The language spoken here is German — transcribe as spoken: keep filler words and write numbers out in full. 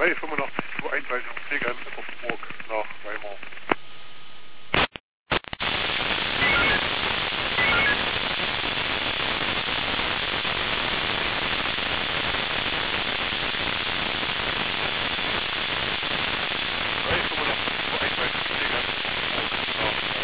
drei fünfundachtzig zwei einunddreißig Pflegern in Offenburg nach Weimar.